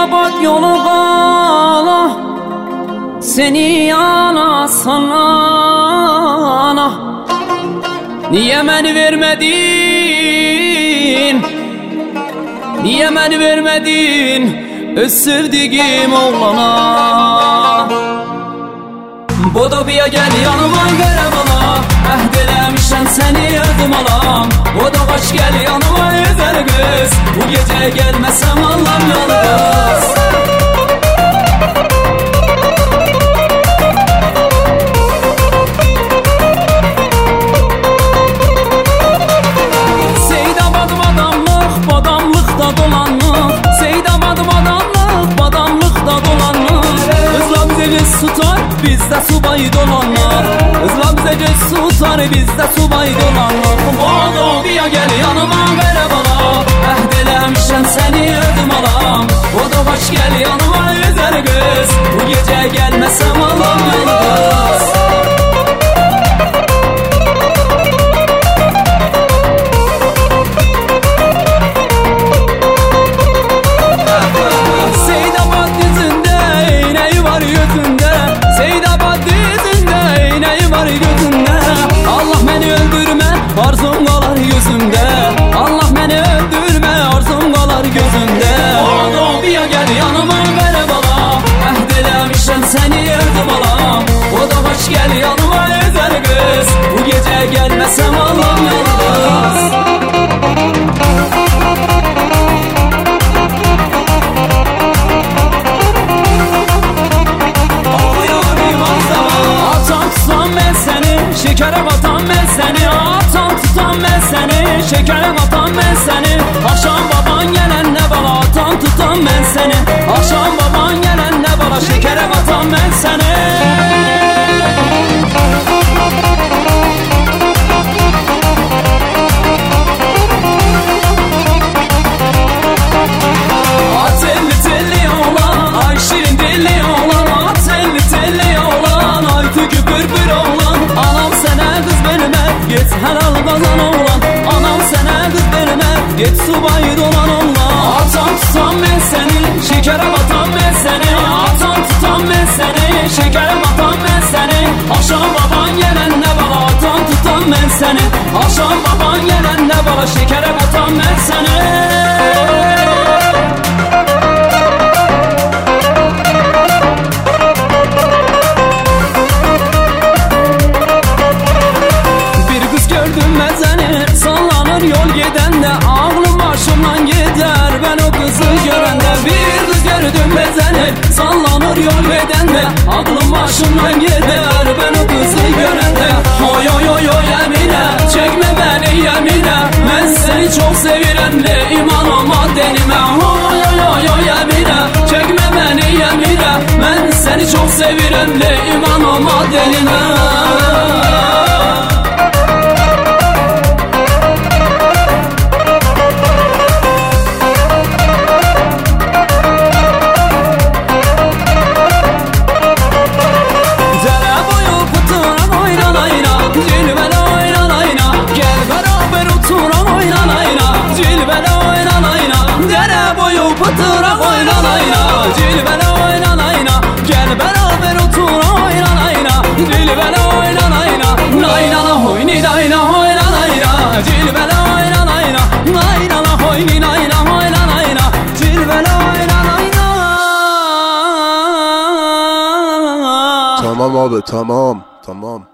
Seydabad yolu qala, seni yana sana. Niye beni vermedin? Niye beni vermedin öz sevdiğim oğlana? Bodobiya gel yanıma vere bana, əhd eləmişəm seni öldüm alam. Bodobaş gel yanıma güzel kız, bu gece gelmesem Allah'ım yalnız. Seydabad badamlıq, badamlıqda dolanlıq. Seydabad badamlıq, badamlıqda dolanlıq. Kızla bize göz tutar, bizde subay dolanlar. Kızla bize göz tutar, bizde subay dolanlar. Bodobiya gel yanıma vere bana, əhd eləmişəm seni öldüm alam. Bodobaş gel yanıma güzel kız, bu gece gelmesem Allah'ım yalnız. Arzum qalar gözümdə, Allah məni öldürmə, arzum qalar gözümdə. Bodobiya gel yanıma vere bana, əhd eləmişəm seni öldüm alam. Bodobaş gel yanıma güzel kız, bu gece gelmesem Allah'ım yalnız. Atam tutam ben seni, şekere batan ben seni. Şekere katan ben seni, akşam baban gelen ne bala. Atan tutan ben seni, akşam baban gelen ne bala. Şekere katan ben seni. At elli telli oğlan, ay şirin dilli oğlan. At elli telli oğlan, ay tükü pırpır oğlan. Anam sana kız benime, git helal kazan oğlan. Git subay dolan olma. Atam tutam ben seni, şekere batan ben seni. Atam tutam ben seni, şekere batan ben seni. Akşam baban gelen ne bala, atam tutam ben seni. Akşam baban gelen ne bala, şekere batan ben seni. Bir kız gördüm ben seni, sallanır yol giden de. Başımdan gider ben o kızı görende. Bir kız gördüm ben seni, sallanır yol bedende. Aklım başımdan gider ben o kızı görende. Oy oy oy oy Emine, çekme beni yemine. Ben seni çok seviren de iman olma denime. Oy oy oy oy Emine, çekme beni yemine. Ben seni çok seviren de iman olma denime. Pıtıra oynan ayna, cilvele oynan ayna. Gel beraber otur oynan ayna, cilvele oynan ayna. Naynana hoyni dayna oynan ayna, cilvele oynan ayna. Naynana hoyni dayna oynan ayna, cilvele oynan ayna. Tamam abi, tamam.